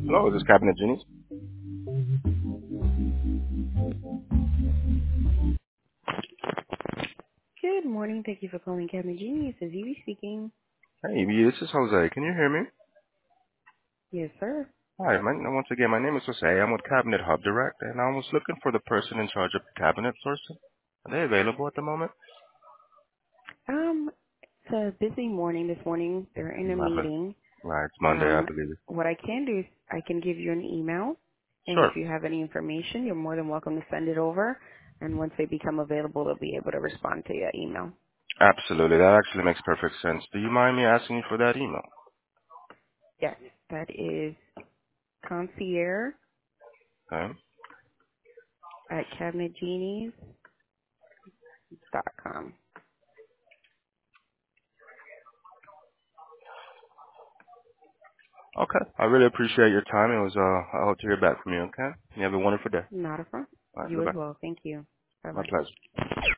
Hello, is this Cabinet Genies? Good morning. Thank you for calling Cabinet Genius. This is Evie speaking. Hey, this is Jose. Can you hear me? Yes, sir. Hi, once again, my name is Jose. I'm with Cabinet Hub Direct, and I was looking for the person in charge of cabinet sourcing. Are they available at the moment? It's a busy morning this morning. They're in a Lovely. meeting. Right, it's Monday, I believe. What I can do is I can give you an email, and if Sure. you have any information, you're more than welcome to send it over. And once they become available, they'll be able to respond to your email. Absolutely. That actually makes perfect sense. Do you mind me asking you for that email? Yes, that is concierge Okay. at cabinetgenies.com. Okay. I really appreciate your time. I hope to hear back from you, okay? You have a wonderful day. Not a problem. All right, You as bye-bye. well. Thank you. My Bye-bye. pleasure.